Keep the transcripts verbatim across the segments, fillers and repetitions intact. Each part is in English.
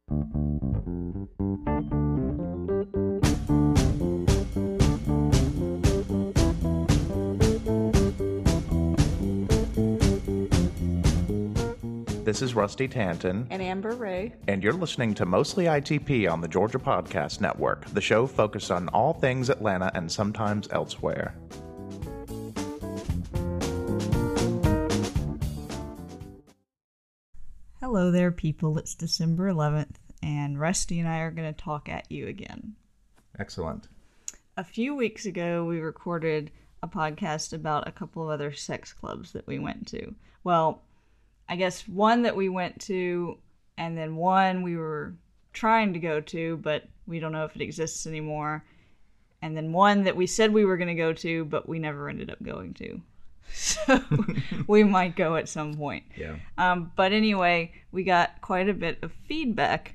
This is Rusty Tanton. And Amber Ray. And you're listening to Mostly I T P on the Georgia Podcast Network, the show focused on all things Atlanta and sometimes elsewhere. Hello there, people. It's December eleventh, and Rusty and I are going to talk at you again. Excellent. A few weeks ago, we recorded a podcast about a couple of other sex clubs that we went to. Well, I guess one that we went to, and then one we were trying to go to, but we don't know if it exists anymore. And then one that we said we were going to go to, but we never ended up going to. So we might go at some point. Yeah. Um, but anyway, we got quite a bit of feedback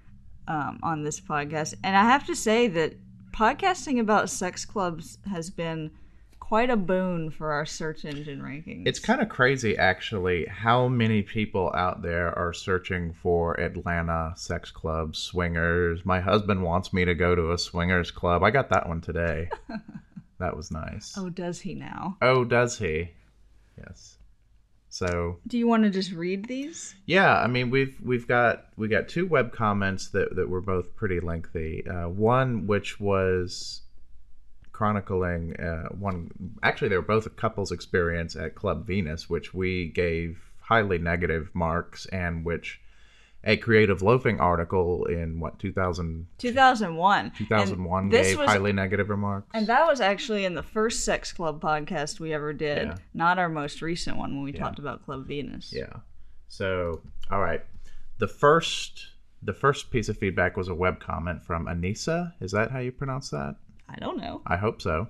um, on this podcast. And I have to say that podcasting about sex clubs has been quite a boon for our search engine rankings. It's kind of crazy, actually, how many people out there are searching for Atlanta sex clubs, swingers. My husband wants me to go to a swingers club. I got that one today. That was nice. Oh, does he now? Oh, does he? Yes. So, do you want to just read these? Yeah, I mean, we've we've got we got two web comments that that were both pretty lengthy. Uh, one which was chronicling uh, one. Actually, they were both a couple's experience at Club Venus, which we gave highly negative marks, and which a Creative Loafing article in what two thousand two thousand one two thousand one and this gave was, highly negative remarks. And that was actually in the first sex club podcast we ever did, yeah. not our most recent one when we yeah. talked about Club Venus. Yeah. So, all right. The first the first piece of feedback was a web comment from Anissa. Is that how you pronounce that? I don't know. I hope so.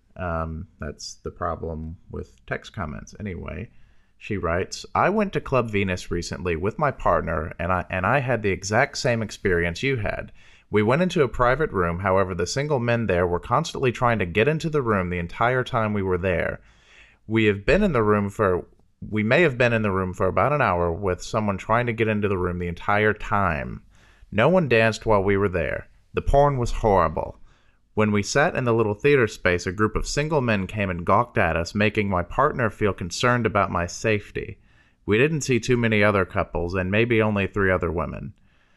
Um, that's the problem with text comments anyway. She writes, I went to Club Venus recently with my partner, and I and I had the exact same experience you had. We went into a private room, however, the single men there were constantly trying to get into the room the entire time we were there. We have been in the room for, we may have been in the room for about an hour with someone trying to get into the room the entire time. No one danced while we were there. The porn was horrible. When we sat in the little theater space, a group of single men came and gawked at us, making my partner feel concerned about my safety. We didn't see too many other couples, and maybe only three other women.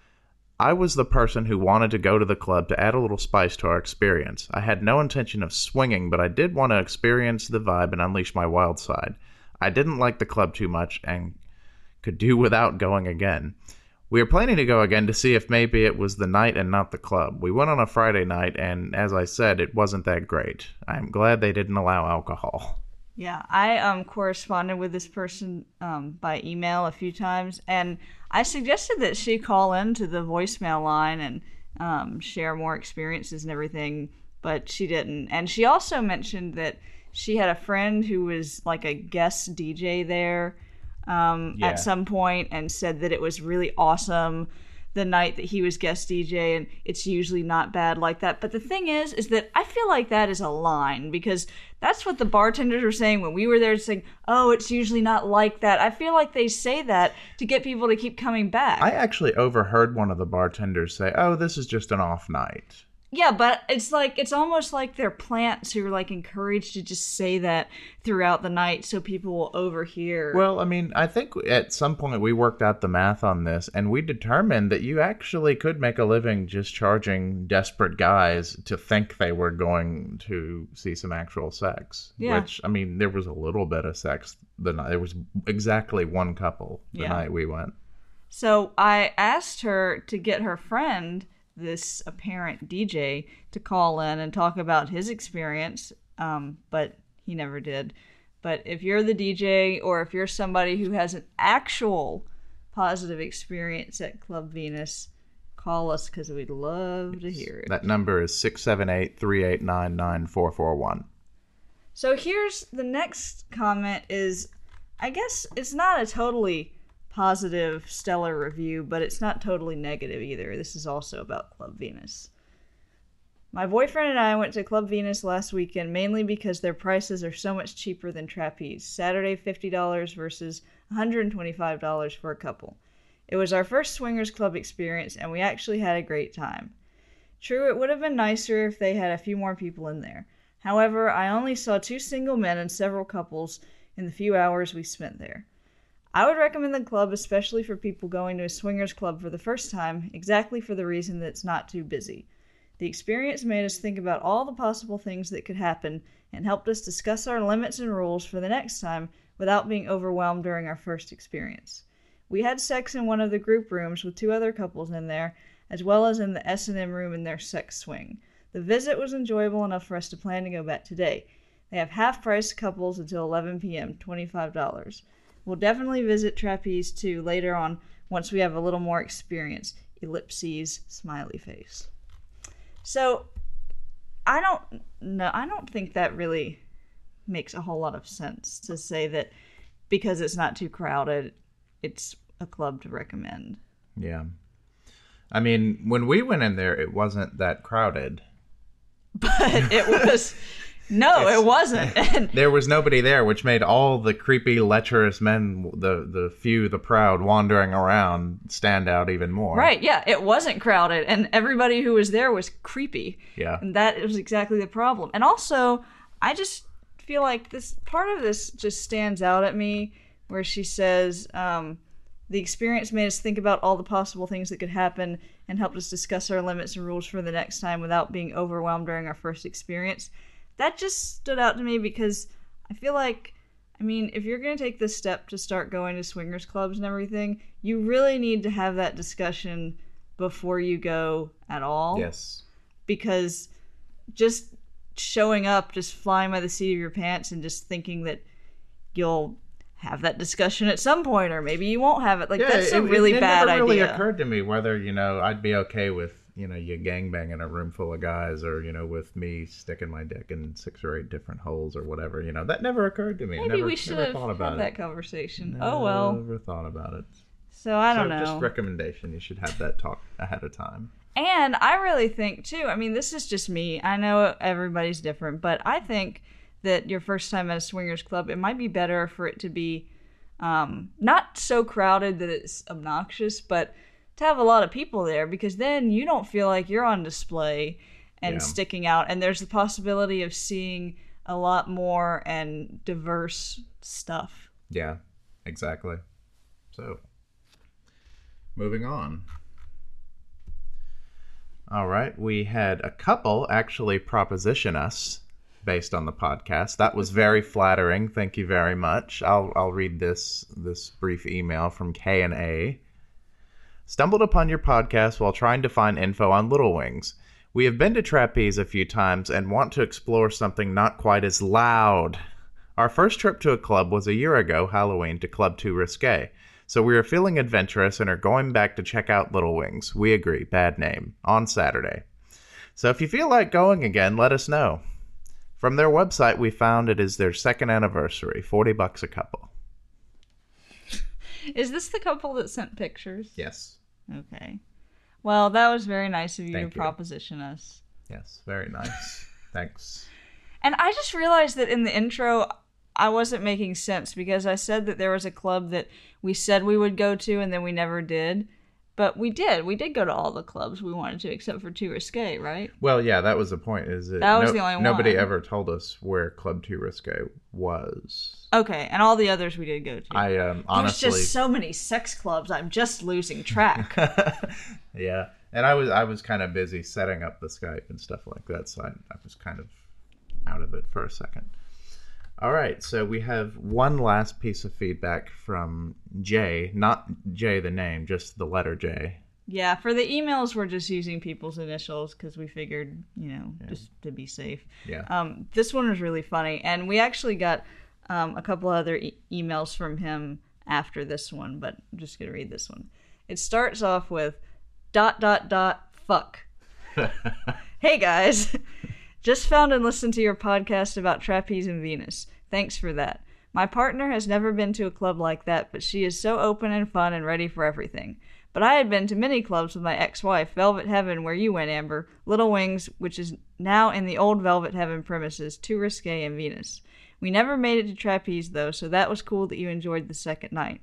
I was the person who wanted to go to the club to add a little spice to our experience. I had no intention of swinging, but I did want to experience the vibe and unleash my wild side. I didn't like the club too much and could do without going again. We are planning to go again to see if maybe it was the night and not the club. We went on a Friday night, and as I said, it wasn't that great. I'm glad they didn't allow alcohol. Yeah, I um corresponded with this person um, by email a few times, and I suggested that she call into the voicemail line and um, share more experiences and everything, but she didn't. And she also mentioned that she had a friend who was like a guest D J there Um, yeah. at some point, and said that it was really awesome the night that he was guest D J, and it's usually not bad like that. But the thing is, is that I feel like that is a line, because that's what the bartenders were saying when we were there, saying, oh, it's usually not like that. I feel like they say that to get people to keep coming back. I actually overheard one of the bartenders say, oh, this is just an off night. Yeah, but it's like, it's almost like they're plants who are like encouraged to just say that throughout the night so people will overhear. Well, I mean, I think at some point we worked out the math on this, and we determined that you actually could make a living just charging desperate guys to think they were going to see some actual sex. Yeah. Which, I mean, there was a little bit of sex the night. There was exactly one couple the Yeah. night we went. So I asked her to get her friend, this apparent D J, to call in and talk about his experience, um, but he never did. But if you're the D J, or if you're somebody who has an actual positive experience at Club Venus, call us, because we'd love to hear it. That number is six seven eight, three eight nine, nine four four one. So here's the next comment is, I guess it's not a totally positive, stellar review, but it's not totally negative either. This is also about Club Venus. My boyfriend and I went to Club Venus last weekend mainly because their prices are so much cheaper than Trapeze. Saturday fifty dollars versus one hundred twenty-five dollars for a couple. It was our first swingers club experience, and we actually had a great time. True, it would have been nicer if they had a few more people in there. However, I only saw two single men and several couples in the few hours we spent there. I would recommend the club, especially for people going to a swingers club for the first time, exactly for the reason that it's not too busy. The experience made us think about all the possible things that could happen and helped us discuss our limits and rules for the next time without being overwhelmed during our first experience. We had sex in one of the group rooms with two other couples in there, as well as in the S and M room in their sex swing. The visit was enjoyable enough for us to plan to go back today. They have half-price couples until eleven p.m., twenty-five dollars. We'll definitely visit Trapeze too later on once we have a little more experience. Ellipses, smiley face. So, I don't know. I don't think that really makes a whole lot of sense to say that because it's not too crowded, it's a club to recommend. Yeah. I mean, when we went in there, it wasn't that crowded. But it was... No, it's, it wasn't. And there was nobody there, which made all the creepy, lecherous men, the the few, the proud, wandering around, stand out even more. Right, yeah, it wasn't crowded, and everybody who was there was creepy. Yeah. And that was exactly the problem. And also, I just feel like this part of this just stands out at me, where she says, um, the experience made us think about all the possible things that could happen and helped us discuss our limits and rules for the next time without being overwhelmed during our first experience. That just stood out to me because I feel like, I mean, if you're going to take this step to start going to swingers clubs and everything, you really need to have that discussion before you go at all. Yes. Because just showing up, just flying by the seat of your pants and just thinking that you'll have that discussion at some point, or maybe you won't have it. Like, yeah, that's a really it, it bad idea. It never really occurred to me whether, you know, I'd be okay with, you know, you gangbang in a room full of guys, or, you know, with me sticking my dick in six or eight different holes or whatever. You know, that never occurred to me. Maybe never, we should never have thought about had it. that conversation. Never oh, well. Never thought about it. So, I don't so know. Just recommendation. You should have that talk ahead of time. And I really think, too, I mean, this is just me. I know everybody's different, but I think that your first time at a swingers club, it might be better for it to be um, not so crowded that it's obnoxious, but to have a lot of people there, because then you don't feel like you're on display and yeah. sticking out, and there's the possibility of seeing a lot more and diverse stuff. Yeah, exactly. So, moving on. All right, we had a couple actually proposition us based on the podcast. That was very flattering. Thank you very much. I'll I'll read this this brief email from K and A. Stumbled upon your podcast while trying to find info on Little Wings. We have been to Trapeze a few times and want to explore something not quite as loud. Our first trip to a club was a year ago, Halloween, to Club Too Risque. So we are feeling adventurous and are going back to check out Little Wings. We agree, bad name, on Saturday. So if you feel like going again, let us know. From their website, we found it is their second anniversary, forty bucks a couple. Is this the couple that sent pictures? Yes. Okay. Well, that was very nice of you Thank to you. proposition us. Yes, very nice. Thanks. And I just realized that in the intro, I wasn't making sense because I said that there was a club that we said we would go to and then we never did. But we did. We did go to all the clubs we wanted to, except for Too Risque, right? Well, yeah, that was the point. Is that, that was no, the only one. Nobody ever told us where Club Too Risque was. Okay, and all the others we did go to. I um, honestly, there's just so many sex clubs. I'm just losing track. Yeah, and I was I was kind of busy setting up the Skype and stuff like that, so I, I was kind of out of it for a second. All right, so we have one last piece of feedback from Jay, not Jay the name, just the letter J. Yeah, for the emails, we're just using people's initials because we figured, you know, yeah. just to be safe. Yeah. Um, this one was really funny, and we actually got um, a couple other e- emails from him after this one, but I'm just going to read this one. It starts off with dot, dot, dot, fuck. Hey, guys. Just found and listened to your podcast about Trapeze and Venus. Thanks for that. My partner has never been to a club like that, but she is so open and fun and ready for everything. But I had been to many clubs with my ex-wife, Velvet Heaven, where you went, Amber, Little Wings, which is now in the old Velvet Heaven premises, Too Risque, and Venus. We never made it to Trapeze, though, so that was cool that you enjoyed the second night.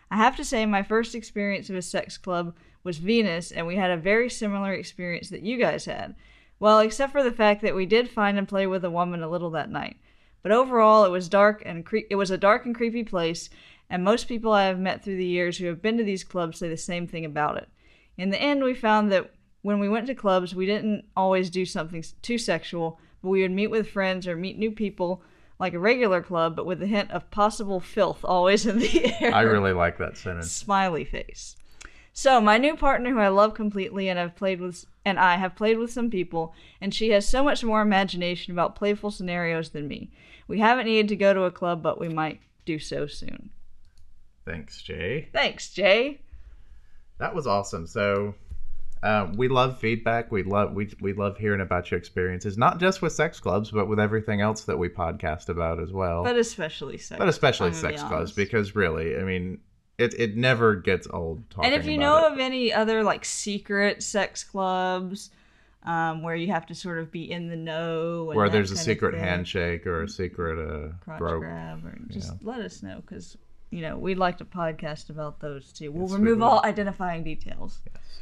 I have to say my first experience of a sex club was Venus, and we had a very similar experience that you guys had. Well, except for the fact that we did find and play with a woman a little that night. But overall, it was dark and cre- it was a dark and creepy place, and most people I have met through the years who have been to these clubs say the same thing about it. In the end, we found that when we went to clubs, we didn't always do something too sexual, but we would meet with friends or meet new people like a regular club, but with a hint of possible filth always in the air. I really like that sentence. Smiley face. So, my new partner, who I love completely, and I've played with, and I have played with some people, and she has so much more imagination about playful scenarios than me. We haven't needed to go to a club, but we might do so soon. Thanks, Jay. Thanks, Jay. That was awesome. So, uh, we love feedback. We love we we love hearing about your experiences, not just with sex clubs, but with everything else that we podcast about as well. But especially sex. But especially I'm gonna sex be clubs, honest. because really, I mean, it it never gets old talking And if you about know it. of any other like secret sex clubs, um, where you have to sort of be in the know, and where that there's a kind of secret thing, handshake or a secret uh, crotch rope. grab, or just Yeah. let us know, because you know we'd like to podcast about those too. We'll Yes, we remove will. all identifying details.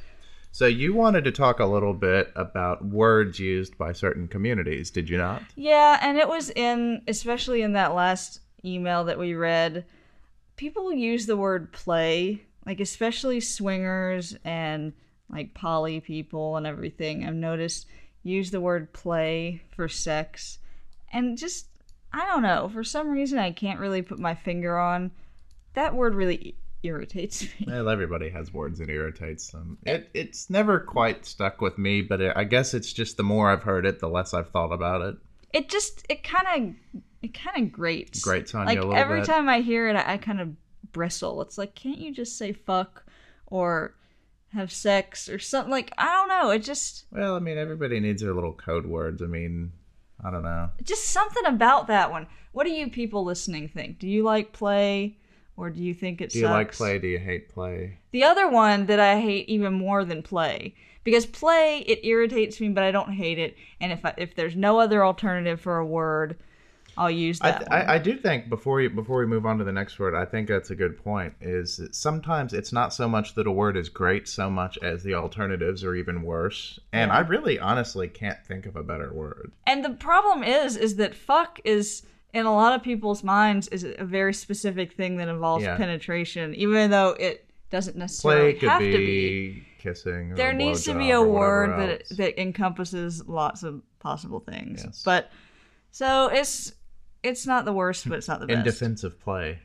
So you wanted to talk a little bit about words used by certain communities, did you not? Yeah, and it was in, especially in that last email that we read, people use the word play, like especially swingers and like poly people and everything. I've noticed use the word play for sex, and just, I don't know, for some reason I can't really put my finger on, that word really irritates me. Well, everybody has words that irritates them. It it's never quite stuck with me, but it, I guess it's just the more I've heard it, the less I've thought about it. It just, it kind of, it kind of grates. Grates on like you a little every bit. time I hear it, I, I kind of bristle. It's like, can't you just say fuck or have sex or something? Like, I don't know. It just, Well, I mean, everybody needs their little code words. I mean, I don't know. just something about that one. What do you people listening think? Do you like play, or do you think it Do sucks? you like play? Do you hate play? The other one that I hate even more than play, because play, it irritates me, but I don't hate it. And if I, if there's no other alternative for a word, I'll use I, that th- one. I I do think before you before we move on to the next word, I think that's a good point. Is that sometimes it's not so much that a word is great, so much as the alternatives are even worse. And Yeah. I really, honestly, can't think of a better word. And the problem is, is that fuck is, in a lot of people's minds, is a very specific thing that involves Yeah. penetration, even though it doesn't necessarily Play could have be, to be. kissing. Or There a needs to blowjob be a or word whatever that else. that encompasses lots of possible things. Yes. But so it's it's not the worst, but it's not the in best. defense of play.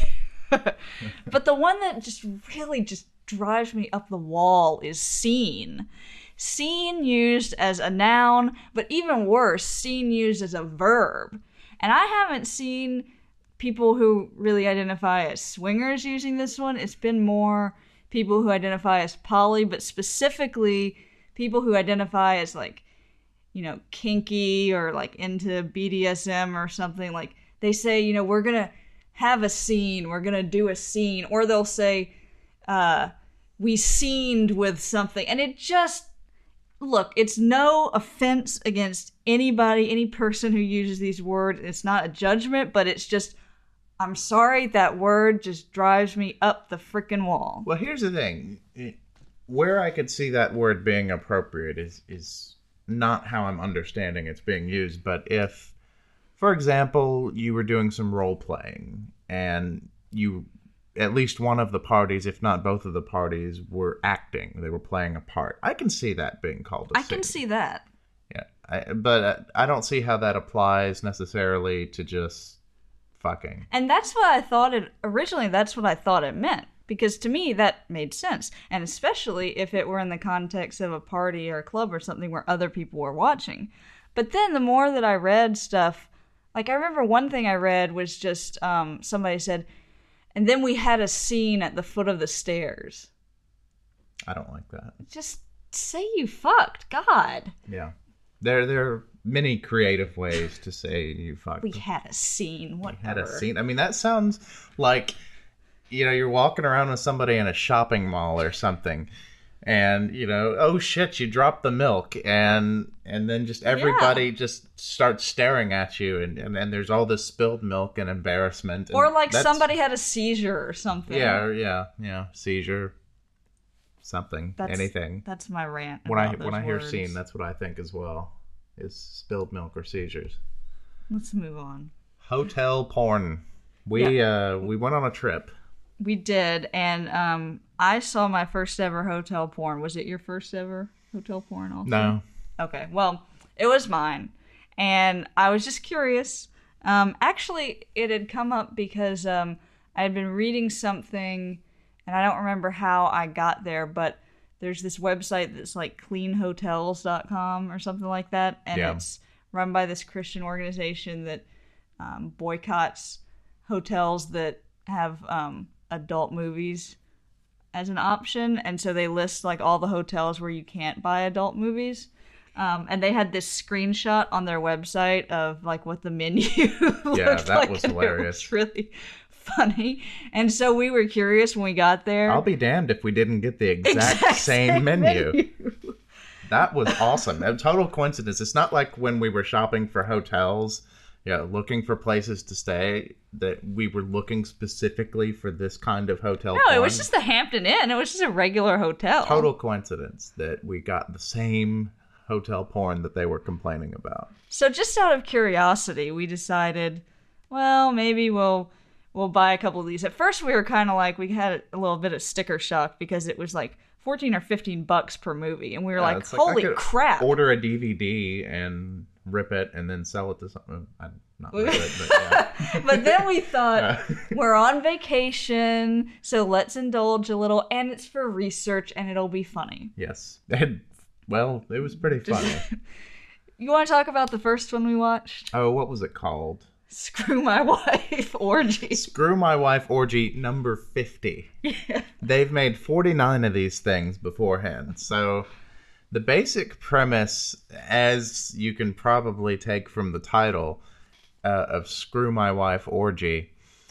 But the one that just really just drives me up the wall is seen. Seen used as a noun, but even worse, seen used as a verb. And I haven't seen people who really identify as swingers using this one. It's been more people who identify as poly, but specifically people who identify as like, you know, kinky or like into B D S M or something. Like they say, you know, we're going to have a scene, we're going to do a scene. Or they'll say, uh, we scened with something. And it just, look, it's no offense against anybody, any person who uses these words. It's not a judgment, but it's just, I'm sorry, that word just drives me up the frickin' wall. Well, here's the thing. Where I could see that word being appropriate is is not how I'm understanding it's being used. But if, for example, you were doing some role playing and you, at least one of the parties, if not both of the parties, were acting, they were playing a part, I can see that being called a I can scene. see that. Yeah, I, but uh, I don't see how that applies necessarily to just fucking. And that's what I thought it, originally that's what I thought it meant. Because to me, that made sense. And especially if it were in the context of a party or a club or something where other people were watching. But then the more that I read stuff, like I remember one thing I read was just um, somebody said, and then we had a scene at the foot of the stairs. I don't like that. Just say you fucked. God. Yeah. There, there are many creative ways to say you fucked. We had a scene. Whatever. Had a scene. I mean, that sounds like, you know, you're walking around with somebody in a shopping mall or something, And, you know, oh shit, you dropped the milk. And and then just everybody yeah. just starts staring at you. And, and, and there's all this spilled milk and embarrassment. And or like somebody had a seizure or something. Yeah, yeah, yeah. Seizure. Something. That's, anything. That's my rant. When I when when I hear words. scene, that's what I think as well. Is spilled milk or seizures. Let's move on. Hotel porn. We yeah. uh we went on a trip. We did, and um, I saw my first ever hotel porn. Was it your first ever hotel porn also? No. Okay, well, it was mine, and I was just curious. Um, actually, it had come up because um, I had been reading something, and I don't remember how I got there, but there's this website that's like clean hotels dot com or something like that, and yeah. it's run by this Christian organization that um, boycotts hotels that have... Um, adult movies as an option, and so they list like all the hotels where you can't buy adult movies, um, and they had this screenshot on their website of like what the menu looked yeah that like, was and hilarious. It was really funny, and so we were curious when we got there. I'll be damned if we didn't get the exact, exact same, same menu, menu. That was awesome. A total coincidence. It's not like when we were shopping for hotels, yeah, looking for places to stay, that we were looking specifically for this kind of hotel. No, porn. It was just the Hampton Inn. It was just a regular hotel. Total coincidence that we got the same hotel porn that they were complaining about. So just out of curiosity, we decided, well, maybe we'll we'll buy a couple of these. At first, we were kind of like, we had a little bit of sticker shock because it was like fourteen or fifteen bucks per movie. And we were yeah, like, holy like crap. Order a D V D and... rip it and then sell it to someone. I'm not rip it, but yeah. But then we thought, we're on vacation, so let's indulge a little, and it's for research, and it'll be funny. Yes. And, well, it was pretty funny. You want to talk about the first one we watched? Oh, what was it called? Screw My Wife Orgy. Screw My Wife Orgy number fifty. Yeah. They've made forty-nine of these things beforehand, so... The basic premise, as you can probably take from the title uh, of Screw My Wife Orgy,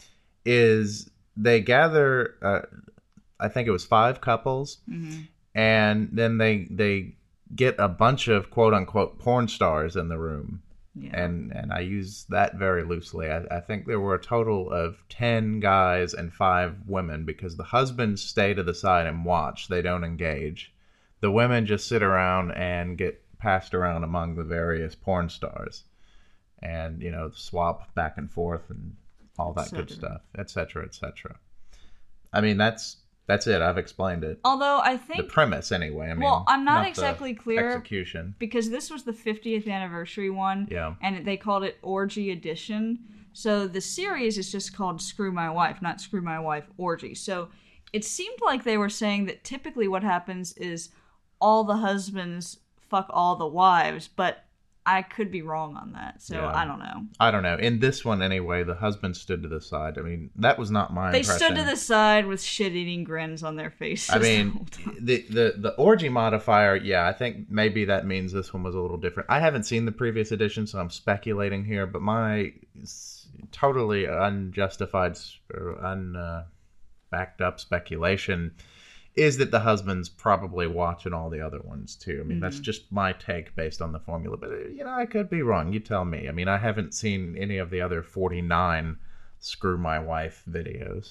is they gather, uh, I think it was five couples, mm-hmm. and then they they get a bunch of quote-unquote porn stars in the room. Yeah. And and I use that very loosely. I, I think there were a total of ten guys and five women because the husbands stay to the side and watch. They don't engage. The women just sit around and get passed around among the various porn stars and, you know, swap back and forth and all that good stuff, et cetera, et cetera. I mean, that's that's it. I've explained it. Although I think... The premise, anyway. I mean, well, I'm not, not exactly clear. Execution. Because this was the fiftieth anniversary one. Yeah. And they called it Orgy Edition. So the series is just called Screw My Wife, not Screw My Wife Orgy. So it seemed like they were saying that typically what happens is... all the husbands fuck all the wives, but I could be wrong on that, so yeah. I don't know. I don't know. In this one, anyway, the husband stood to the side. I mean, that was not my they impression. They stood to the side with shit-eating grins on their faces. I mean, the, the, the orgy modifier, yeah, I think maybe that means this one was a little different. I haven't seen the previous edition, so I'm speculating here, but my totally unjustified or unbacked uh, up speculation is that the husband's probably watching all the other ones, too. I mean, mm-hmm. that's just my take based on the formula. But, you know, I could be wrong. You tell me. I mean, I haven't seen any of the other forty-nine Screw My Wife videos.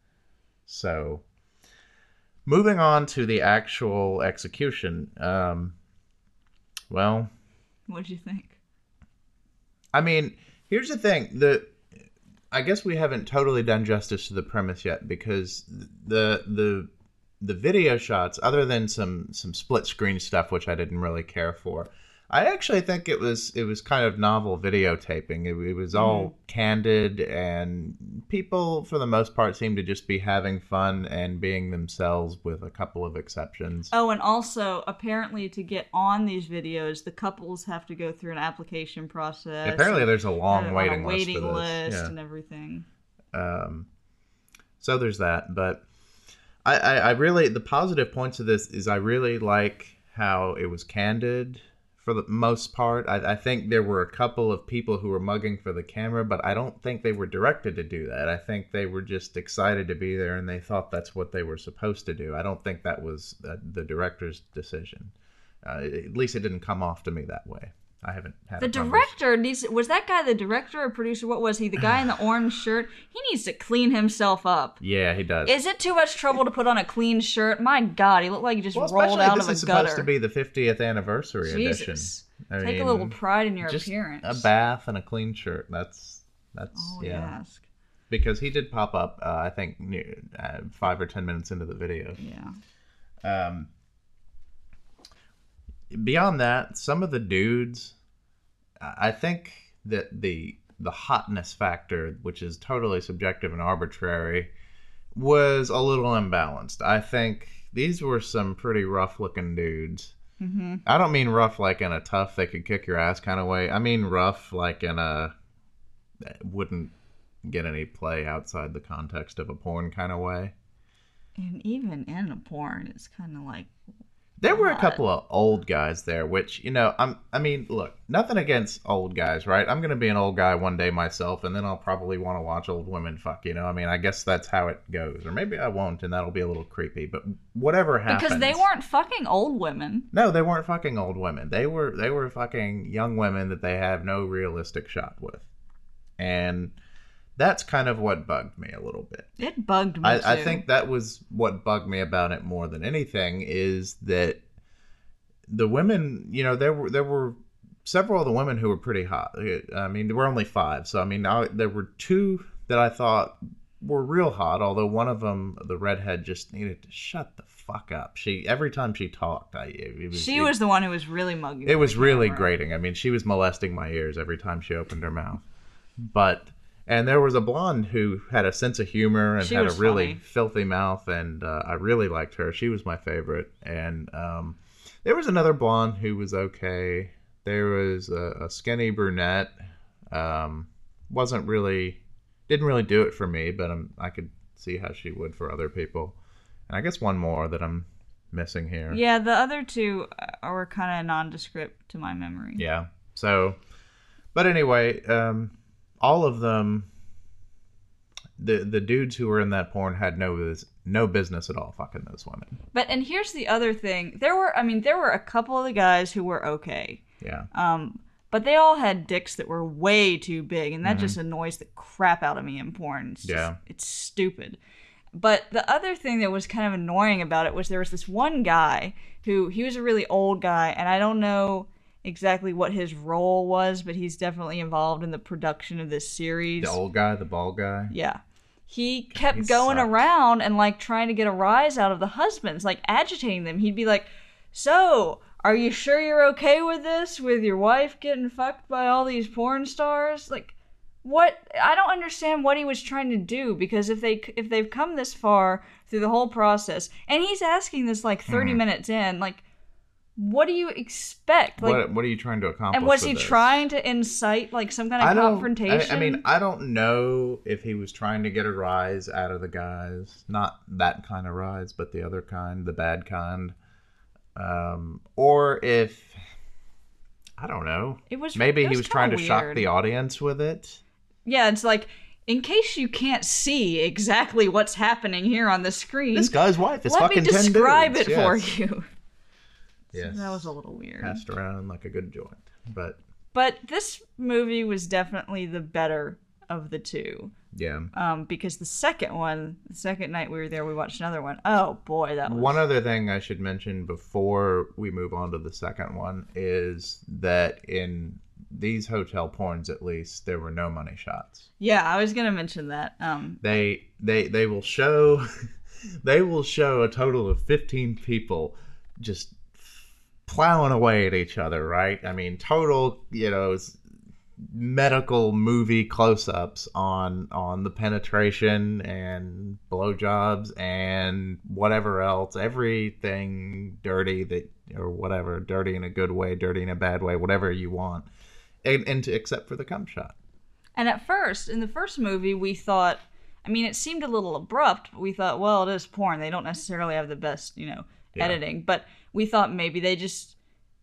So, moving on to the actual execution. Um, well... What'd you think? I mean, here's the thing. The... I guess we haven't totally done justice to the premise yet, because the the... The video shots, other than some, some split screen stuff, which I didn't really care for, I actually think it was it was kind of novel videotaping. It, it was all mm. candid, and people, for the most part, seemed to just be having fun and being themselves, with a couple of exceptions. Oh, and also, apparently, to get on these videos, the couples have to go through an application process. Apparently, there's a long waiting, a waiting list for this. list yeah. and everything. Um, so there's that, but. I, I, I really, the positive points of this is I really like how it was candid for the most part. I, I think there were a couple of people who were mugging for the camera, but I don't think they were directed to do that. I think they were just excited to be there, and they thought that's what they were supposed to do. I don't think that was uh, the director's decision. Uh, at least it didn't come off to me that way. I haven't had the a director needs was that guy the director or producer? What was he? The guy in the orange shirt? He needs to clean himself up. Yeah, he does. Is it too much trouble to put on a clean shirt? My God, he looked like he just well, rolled out this of a is gutter. supposed to be the fiftieth anniversary Jesus. edition. I Take mean, a little pride in your just appearance. A bath and a clean shirt. That's that's Oh, yeah. ask. Because he did pop up. Uh, I think near, uh, five or ten minutes into the video. Yeah. Um. Beyond that, some of the dudes, I think that the the hotness factor, which is totally subjective and arbitrary, was a little imbalanced. I think these were some pretty rough looking dudes. Mm-hmm. I don't mean rough like in a tough, they could kick your ass kind of way. I mean rough like in a wouldn't get any play outside the context of a porn kind of way. And even in a porn, it's kind of like... There were a What? couple of old guys there, which, you know, I'm, I mean, look, nothing against old guys, right? I'm going to be an old guy one day myself, and then I'll probably want to watch old women fuck, you know? I mean, I guess that's how it goes. Or maybe I won't, and that'll be a little creepy, but whatever happens. Because they weren't fucking old women. No, they weren't fucking old women. They were, they were fucking young women that they have no realistic shot with. And that's kind of what bugged me a little bit. It bugged me, too. I, I think that was what bugged me about it more than anything, is that the women, you know, there were there were several of the women who were pretty hot. I mean, there were only five, so I mean, I, there were two that I thought were real hot. Although one of them, the redhead, just needed to shut the fuck up. She every time she talked, I it was, She it, was the one who was really mugging. It was the really camera. grating. I mean, she was molesting my ears every time she opened her mouth. But. And there was a blonde who had a sense of humor and She had a was really funny. filthy mouth, and uh, I really liked her. She was my favorite. And um, there was another blonde who was okay. There was a, a skinny brunette. Um, wasn't really, didn't really do it for me, but um, I could see how she would for other people. And I guess one more that I'm missing here. Yeah, the other two were kind of nondescript to my memory. Yeah. So, but anyway, um, all of them, the the dudes who were in that porn had no no business at all fucking those women. But, and here's the other thing. There were, I mean, there were a couple of the guys who were okay. Yeah. Um, but they all had dicks that were way too big, and that Mhm. just annoys the crap out of me in porn. It's just, Yeah. it's stupid. But the other thing that was kind of annoying about it was there was this one guy who, he was a really old guy, and I don't know exactly what his role was, but he's definitely involved in the production of this series. The old guy, the bald guy. Yeah. He kept he going sucked. around and like trying to get a rise out of the husbands, like agitating them. He'd be like, "So, are you sure you're okay with this? With your wife getting fucked by all these porn stars?" Like, what? I don't understand what he was trying to do, because if they if they've come this far through the whole process, and he's asking this like thirty Mhm. minutes in, like, what do you expect? Like, what What are you trying to accomplish? and was with he this? trying to incite like some kind of I don't. confrontation? I, I mean, I don't know if he was trying to get a rise out of the guys. Not that kind of rise, but the other kind, the bad kind. Um, or if I don't know. it was Maybe it he was trying to kinda shock weird. the audience with it. Yeah, it's like, in case you can't see exactly what's happening here on the screen, This guy's wife is let me fucking ten describe dudes. it Yes. for you. Yes. So that was a little weird. Passed around like a good joint, but But this movie was definitely the better of the two. yeah. Um, because the second one, the second night we were there, we watched another one. Oh boy, that was... One other thing I should mention before we move on to the second one is that in these hotel porns, at least, there were no money shots. Yeah, I was gonna mention that. Um, They they they will show they will show a total of fifteen people just plowing away at each other, right? I mean, total, you know, s- medical movie close-ups on on the penetration and blowjobs and whatever else, everything dirty that or whatever, dirty in a good way, dirty in a bad way, whatever you want, and, and to, except for the cum shot. And at first, in the first movie, we thought, I mean, it seemed a little abrupt, but we thought, well, it is porn. They don't necessarily have the best, you know, Yeah. editing. But we thought maybe they just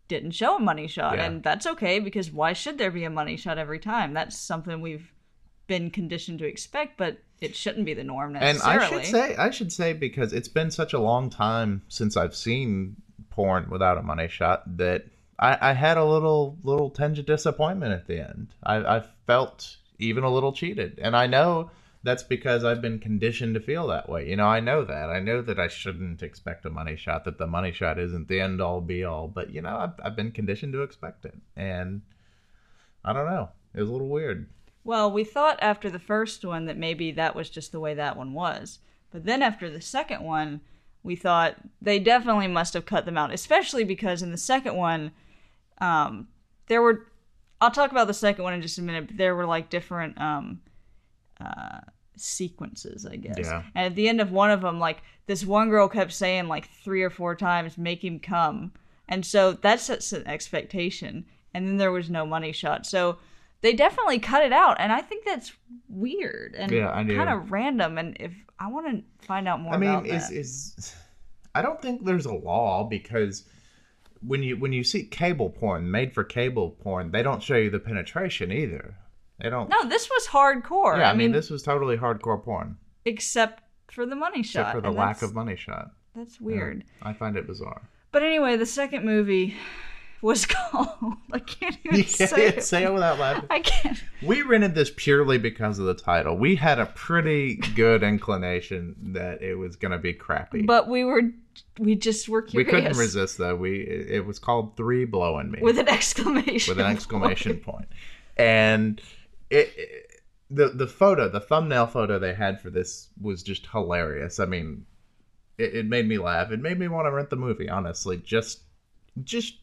didn't show a money shot. Yeah. And that's okay, because why should there be a money shot every time? That's something we've been conditioned to expect, but it shouldn't be the norm And necessarily. I should say, I should say, because it's been such a long time since I've seen porn without a money shot, that I, I had a little little tinge of disappointment at the end. I, I felt even a little cheated, and I know that's because I've been conditioned to feel that way. You know, I know that. I know that I shouldn't expect a money shot, that the money shot isn't the end all be all. But, you know, I've, I've been conditioned to expect it. And I don't know. It was a little weird. Well, we thought after the first one that maybe that was just the way that one was. But then after the second one, we thought they definitely must have cut them out. Especially because in the second one, um, there were... I'll talk about the second one in just a minute. But there were like different... Um, uh, sequences, I guess. Yeah. And at the end of one of them, like, this one girl kept saying like three or four times, make him come. And so that sets an expectation. And then there was no money shot. So they definitely cut it out. And I think that's weird and yeah, kind of random. And if I want to find out more I mean, about is, that. is I don't think there's a law, because when you when you see cable porn, made for cable porn, they don't show you the penetration either. They don't. No, this was hardcore. Yeah, I, I mean, mean, this was totally hardcore porn. except for the money Except shot. for the and lack that's- of money shot. That's weird. Yeah, I find it bizarre. But anyway, the second movie was called... I can't even You say can't it. say it without laughing. I can't. We rented this purely because of the title. We had a pretty good inclination that it was going to be crappy. But we were... We just were we curious. couldn't resist, though. We It it was called Three Blowing Me. With an exclamation With an exclamation point. And it... it The the photo, the thumbnail photo they had for this was just hilarious. I mean, it, it made me laugh. It made me want to rent the movie, honestly. Just, just,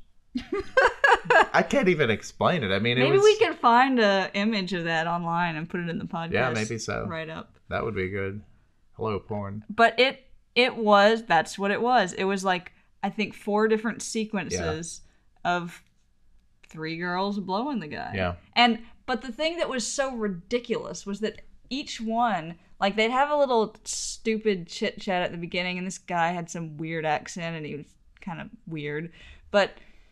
I can't even explain it. I mean, it Maybe was, we can find a image of that online and put it in the podcast. Yeah, maybe so. Right up. That would be good. Hello, porn. But it it was, that's what it was. It was like, I think, four different sequences yeah. of three girls blowing the guy. Yeah. And, but the thing that was so ridiculous was that each one, like, they'd have a little stupid chit chat at the beginning, and this guy had some weird accent, and he was kind of weird. But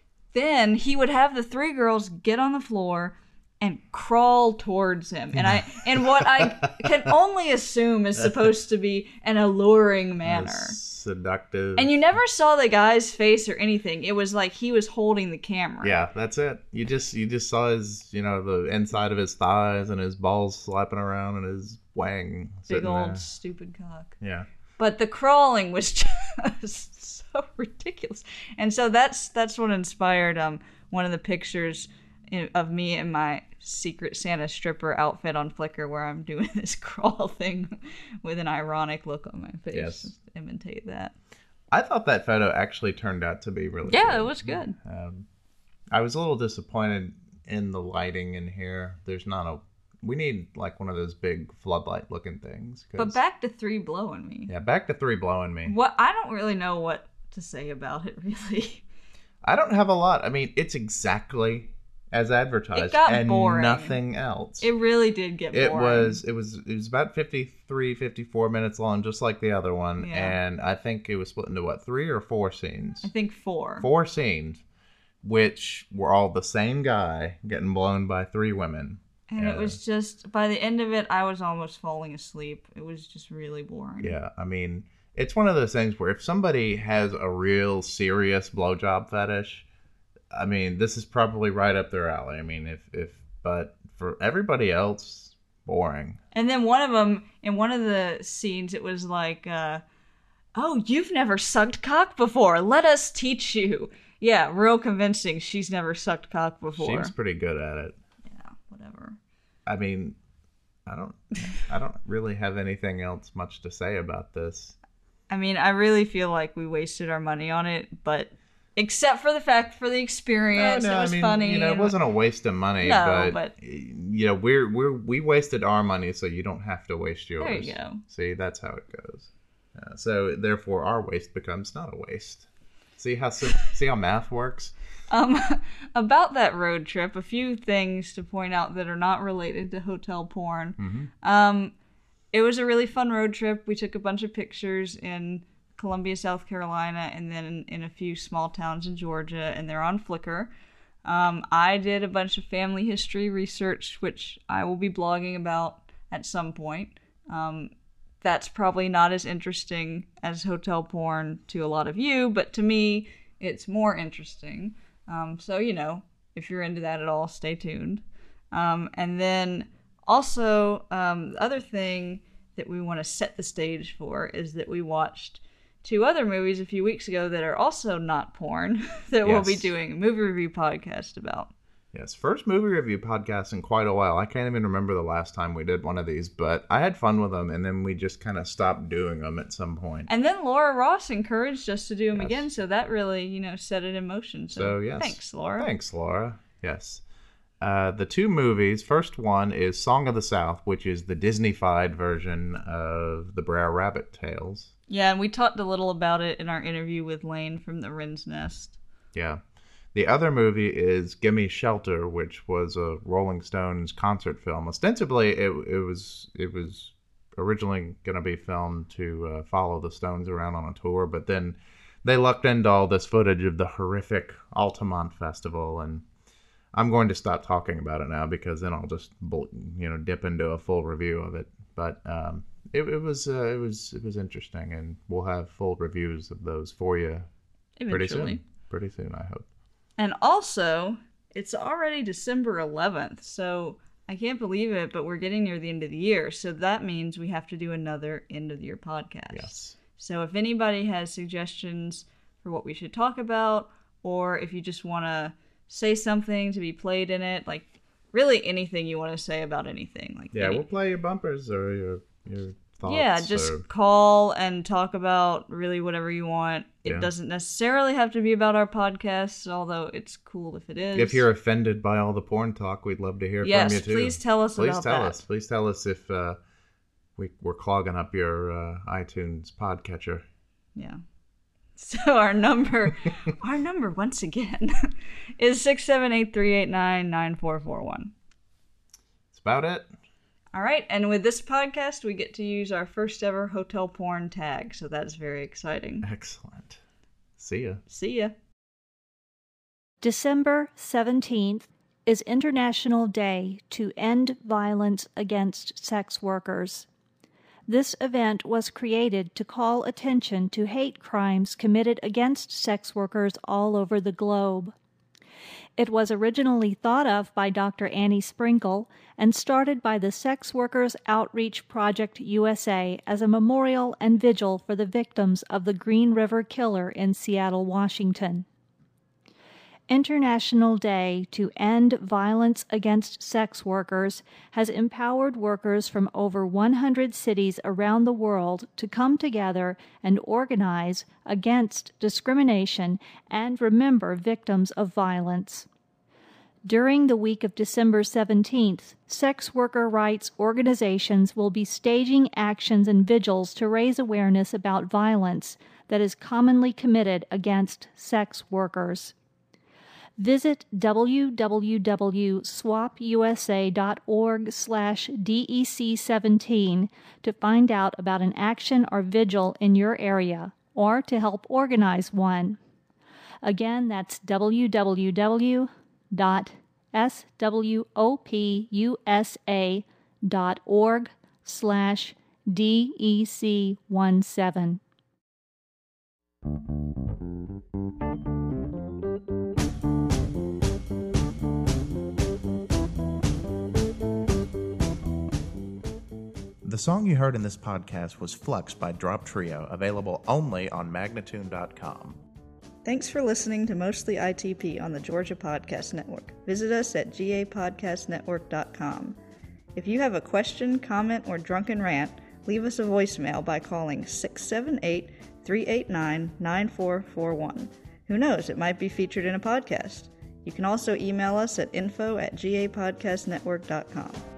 then he would have the three girls get on the floor and crawl towards him. And I and what I can only assume is supposed to be an alluring manner. Seductive. And you never saw the guy's face or anything. It was like he was holding the camera. Yeah, that's it. You just you just saw his, you know, the inside of his thighs and his balls slapping around and his wang. Big old there. stupid cock. Yeah. But the crawling was just so ridiculous. And so that's that's what inspired um one of the pictures in, of me in my Secret Santa stripper outfit on Flickr, where I'm doing this crawl thing with an ironic look on my face. Yes. Just to imitate that. I thought that photo actually turned out to be really Yeah, good. it was good. Um, I was a little disappointed in the lighting in here. There's not a... We need, like, one of those big floodlight looking things. But back to Three Blowing Me. Yeah, back to Three Blowing Me. What I don't really know what to say about it, really. I don't have a lot. I mean, it's exactly as advertised. It got and boring. Nothing else. It really did get boring. It was it was it was about fifty-three, fifty-four minutes long, just like the other one. Yeah. And I think it was split into what, three or four scenes? I think four. Four scenes, which were all the same guy getting blown by three women. And Yeah. it was just, by the end of it, I was almost falling asleep. It was just really boring. Yeah, I mean, it's one of those things where if somebody has a real serious blowjob fetish, I mean, this is probably right up their alley. I mean, if, if but for everybody else, boring. And then one of them, in one of the scenes, it was like, uh, oh, you've never sucked cock before. Let us teach you. Yeah, real convincing. She's never sucked cock before. Seems pretty good at it. Yeah, whatever. I mean, I don't, I don't really have anything else much to say about this. I mean, I really feel like we wasted our money on it, but except for the fact for the experience, no, no, it was I mean, funny. You know, it and- wasn't a waste of money, No, but, but- you know, we're we're we wasted our money, so you don't have to waste yours. There you go. See, that's how it goes. Uh, so therefore, our waste becomes not a waste. See how sim- see how math works. Um, about that road trip, a few things to point out that are not related to hotel porn. Mm-hmm. Um, it was a really fun road trip. We took a bunch of pictures in Columbia, South Carolina, and then in, in a few small towns in Georgia, and they're on Flickr. Um, I did a bunch of family history research, which I will be blogging about at some point. Um, that's probably not as interesting as hotel porn to a lot of you, but to me, it's more interesting. Um, so, you know, if you're into that at all, stay tuned. Um, and then also, um, the other thing that we want to set the stage for is that we watched two other movies a few weeks ago that are also not porn that yes. we'll be doing a movie review podcast about. Yes, first movie review podcast in quite a while. I can't even remember the last time we did one of these, but I had fun with them, and then we just kind of stopped doing them at some point. And then Laura Ross encouraged us to do them yes. again, so that really, you know, set it in motion. So, so yes. thanks, Laura. Thanks, Laura. Yes. Uh, the two movies, first one is Song of the South, which is the Disney-fied version of the Brer Rabbit tales. Yeah, and we talked a little about it in our interview with Lane from the Wren's Nest. Yeah. The other movie is Gimme Shelter, which was a Rolling Stones concert film. Ostensibly, it it was it was originally going to be filmed to uh, follow the Stones around on a tour, but then they lucked into all this footage of the horrific Altamont Festival, and I'm going to stop talking about it now because then I'll just you know dip into a full review of it. But um, it, it was uh, it was it was interesting, and we'll have full reviews of those for you Eventually. pretty soon. Pretty soon, I hope. And also, it's already December eleventh, so I can't believe it, but we're getting near the end of the year, so that means we have to do another end of the year podcast. Yes. So if anybody has suggestions for what we should talk about, or if you just want to say something to be played in it, like really anything you want to say about anything. Like Yeah, any... we'll play your bumpers or your, your thoughts. Yeah, just or... call and talk about really whatever you want. It yeah. doesn't necessarily have to be about our podcast, although it's cool if it is. If you're offended by all the porn talk, we'd love to hear yes, from you too. Please tell us please about tell that. Us. Please tell us if uh, we, we're clogging up your uh, iTunes podcatcher. Yeah. So our number, our number once again, is six seven eight, three eight nine, nine four four one. That's about it. All right, and with this podcast, we get to use our first ever hotel porn tag, so that's very exciting. Excellent. See ya. See ya. December seventeenth is International Day to End Violence Against Sex Workers. This event was created to call attention to hate crimes committed against sex workers all over the globe. It was originally thought of by Doctor Annie Sprinkle and started by the Sex Workers Outreach Project U S A as a memorial and vigil for the victims of the Green River Killer in Seattle, Washington. International Day to End Violence Against Sex Workers has empowered workers from over one hundred cities around the world to come together and organize against discrimination and remember victims of violence. During the week of December seventeenth, sex worker rights organizations will be staging actions and vigils to raise awareness about violence that is commonly committed against sex workers. Visit w w w dot swap u s a dot org slash D E C seventeen to find out about an action or vigil in your area or to help organize one. Again, that's w w w dot swap u s a dot org slash D E C seventeen. The song you heard in this podcast was Flux by Drop Trio, available only on Magnatune dot com. Thanks for listening to Mostly I T P on the Georgia Podcast Network. Visit us at g a podcast network dot com. If you have a question, comment, or drunken rant, leave us a voicemail by calling six seven eight, three eight nine, nine four four one. Who knows, it might be featured in a podcast. You can also email us at info at g a podcast network dot com.